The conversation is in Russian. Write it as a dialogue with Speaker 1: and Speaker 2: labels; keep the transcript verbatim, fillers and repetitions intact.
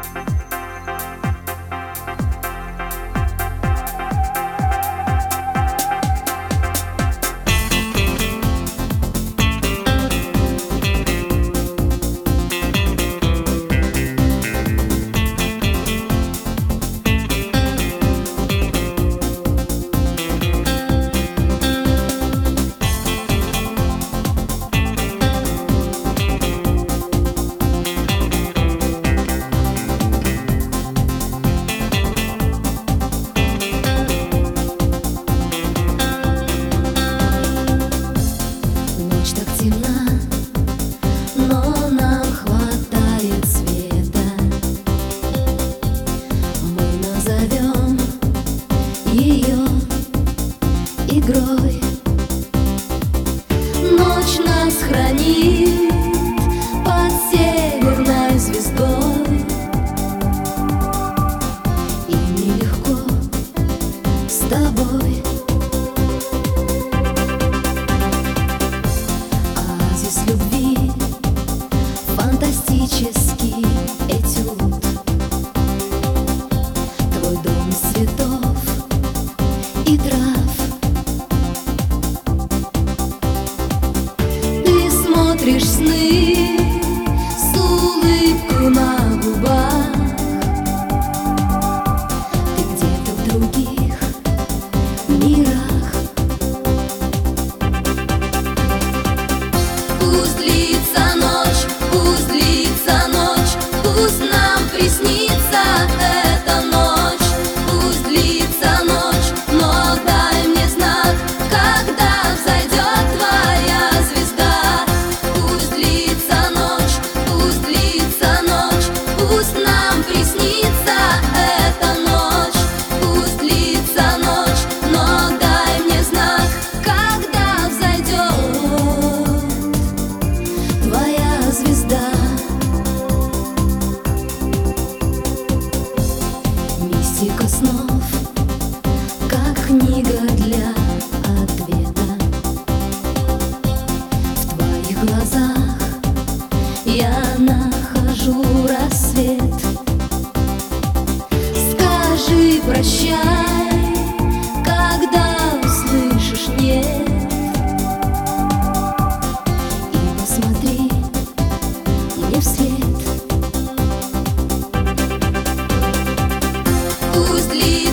Speaker 1: Игрой ночь нас хранит под северной звездой, и мне легко с тобой. Оазис любви, фантастический этюд, твой дом из цветов и трав. Смотришь сны с улыбкой на губах, ты где-то в других мирах. Пусть длится ночь, пусть длится ночь, пусть нам приснится эта ночь. Пусть длится ночь, но дай мне знак, когда взойдет твоя звезда. Пусть нам приснится эта ночь, пусть длится ночь, но дай мне знак, когда взойдет твоя звезда. Мистика снов, как книга для ответа. В твоих глазах я нахожу рассвет. Скажи прощай, когда услышишь нет, и посмотри мне вслед. Пусть